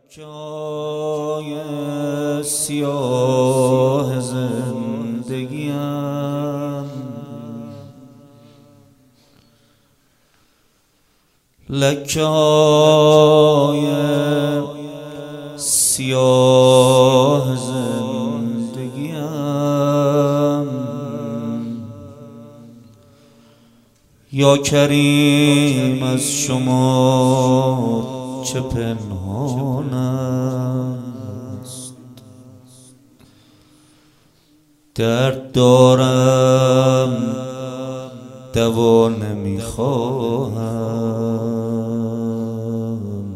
لکای سیاه زندگیم، لکای سیاه زندگیم، یا کریم از شما چه پنهان است. درد دارم دوا نمیخواهم،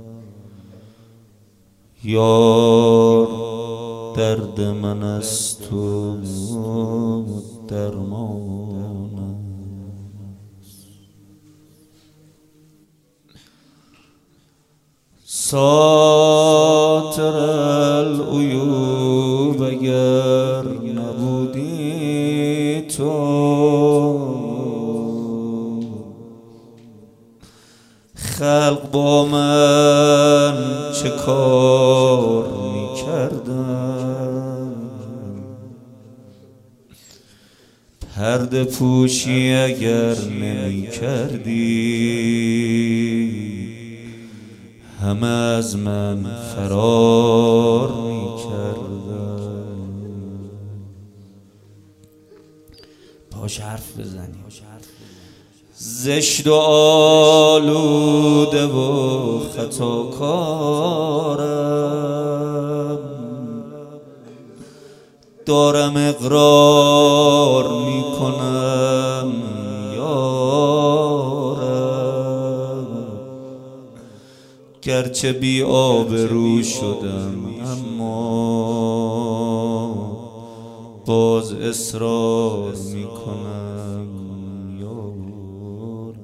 یار درد من از تو درمان است. ساتر العیوب اگر نبودی تو، خلق با من چه کار می‌کردن؟ پرده پوشی اگر نمی‌کردی، همه از من فرار می‌کردن. باش حرف بزنی، زشت و آلوده و خطاکارم، دارم اقرار میکنم یارم، گرچه بی آبرو شدم اما باز اصرار میکنم یارم.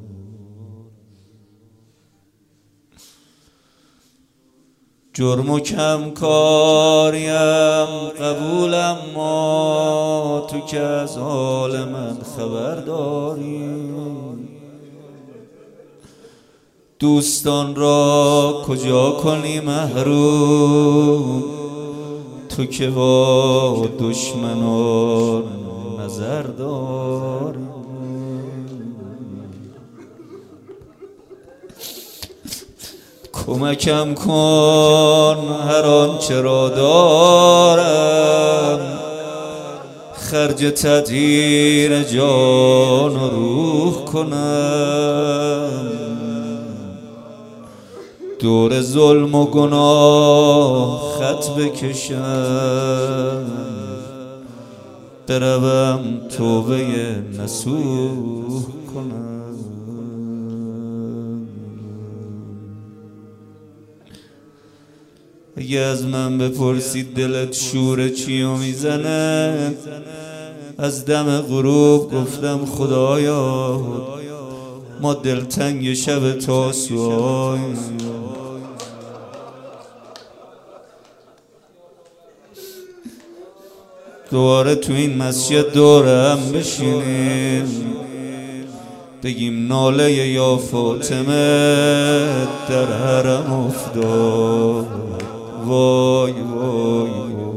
جرم و کم کاریم قبولم، ما تو که از حال من خبر داری، دوستان را کجا کنی محروم، تو که با دشمنان نظر داری. کمکم کن هر آنچه را دارم، خرج تطهیر جان و روح کنم، دور ظلم و گناه خط بکشم، بروم توبه نصوح کنم. اگه از من بپرسید دلت شور چیو میزنه، از دم غروب گفتم خدایا ما دلتنگ شب تاسوعای. دوباره تو این مسجد دوره هم بشینیم، بگیم ناله یا فاطمه در حرم افتاد، وای وای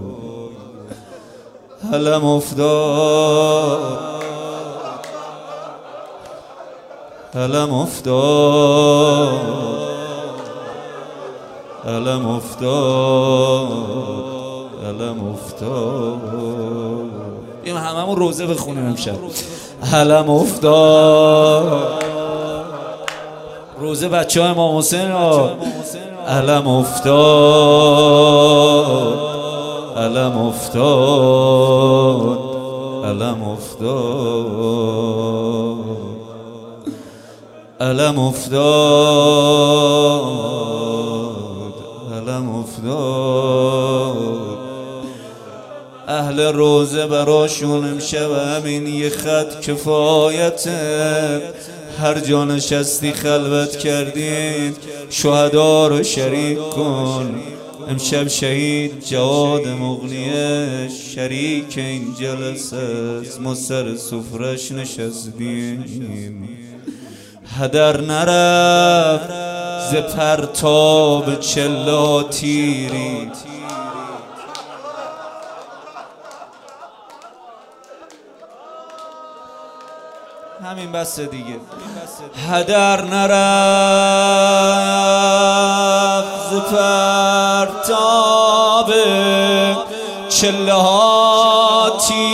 حلم افتاد، حلم افتاد، حلم افتاد، حلم افتاد. بیم هممون روزه بخونیم امشب. حلم افتاد، روزه بچه های امام حسین ها. حلم افتاد، حلم افتاد، حلم افتاد، حلم افتاد، حلم افتاد. اهل روزه براشون امشب همین یه خط کفایته. هر جا نشستی خلوت کردین شهدا رو شریک کن. امشب شهید جواد مغنیه شریک این جلسه است، ما سر سفرش نشستیم. هدر نرفت ز پرتاب چلا تیری. همین بسه دیگه. هدر نرفت ز پرتاب چله ها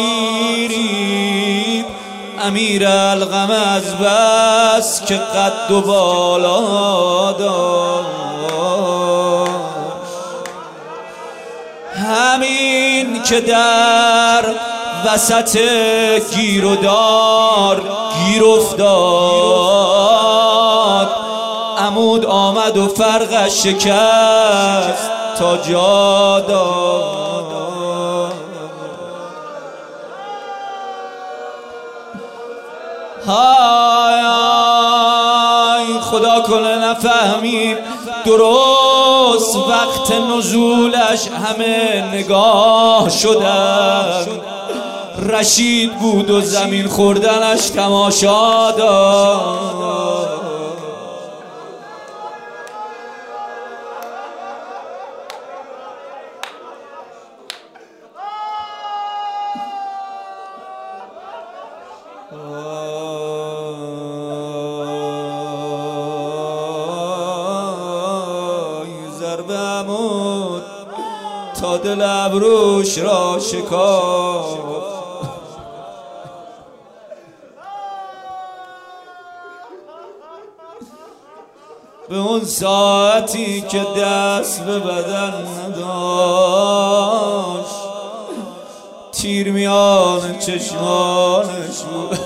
تیری. امیر الغم از بس که قد و بالا داشت، همین که در وسط گیر و دار گیر افتاد، عمود آمد و فرقش شکست تا جا داد. های خدا کنه نفهمیم درست وقت نزولش همه نگاه شدن. رشید بود و زمین خوردنش تماشا داد. ضربه عمود تا دل ابروش را شکافت. به اون ساعتی که دست به بدن نداشت، تیر میان چشمانش بود.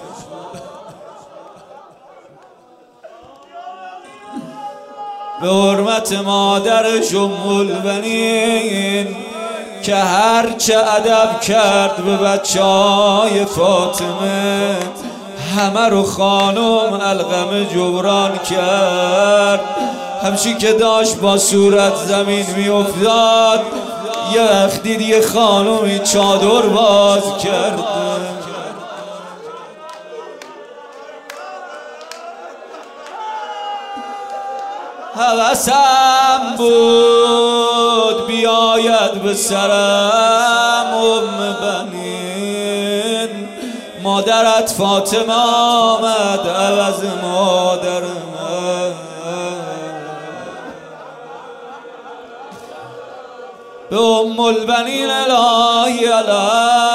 به حرمت مادرش ام البنین که هرچه ادب کرد به بچه‌های فاطمه، همه رو خانم الغم جبران کرد. همچی که داشت با صورت زمین می افتاد، یه وقت دید یه خانومی چادر باز کرد. هوسم بود بیاید به سرم ام بنین، مادرت فاطمه آمد عوض مادر من. به ام البنین الهی الهی